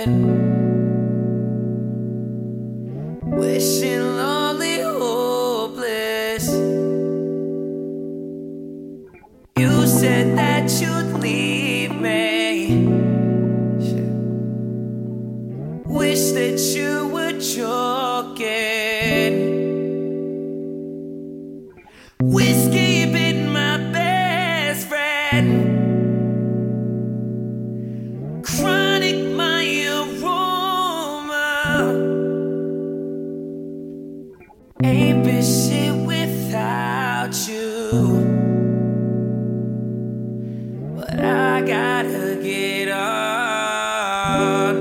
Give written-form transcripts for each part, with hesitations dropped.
wishing lonely, hopeless. You said that you'd leave me. Wish that you were joking. Whiskey been my best friend. Chronic my aroma. Ain't been shit without you. But I gotta get on.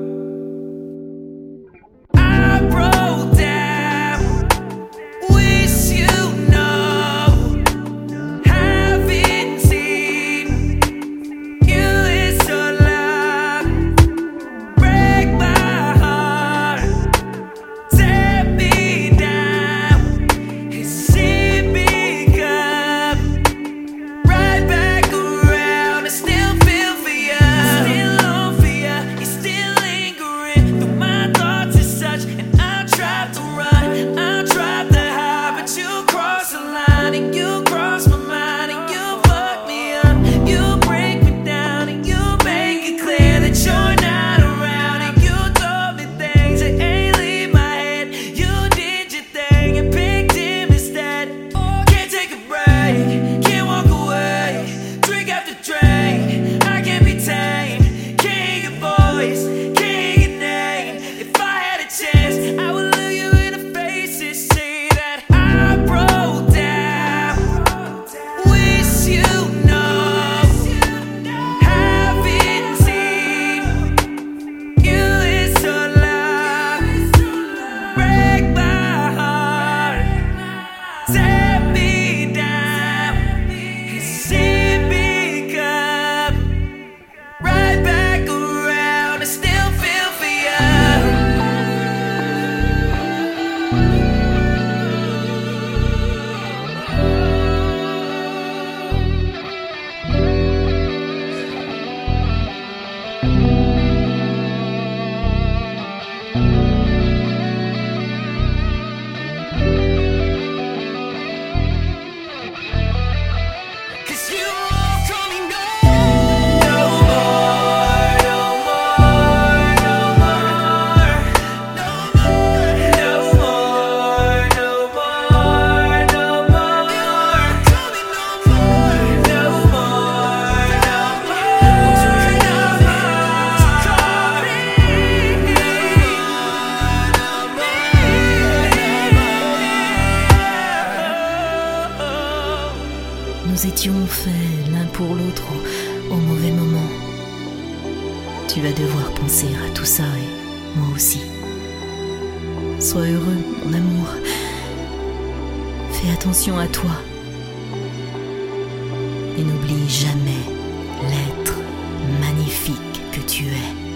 I broke down. Wish you know. Haven't seen you in so long. Break my heart. Tear me down. And see me come right back around. I still feel for you. Still long for you. You're still lingering through my thoughts and such. And I'll try to run. I'll try to hide. But you cross the line and you cross my mind. And you fuck me up. You break me down. And you make it clear that you're not around. And you told me things that ain't leave my head. You did your thing and picked him instead. Can't take a break. Can't walk away. Drink after drink. I can't be tamed. Can't hear your voice. Can't hear your name. If I had a chance, I would look you in the face and say that I broke down. Wish you know. Haven't seen you in so long. Break my heart. Tear me down. And see me come right back around. I still feel for you. Cause you won't call me no more, no more, no more, no more, no more, no more, no more. Call me no more, no more, no more, no more. Call me Nous étions faits l'un pour l'autre au mauvais moment. Tu vas devoir penser à tout ça et moi aussi. Sois heureux, mon amour. Fais attention à toi. Et n'oublie jamais l'être magnifique que tu es.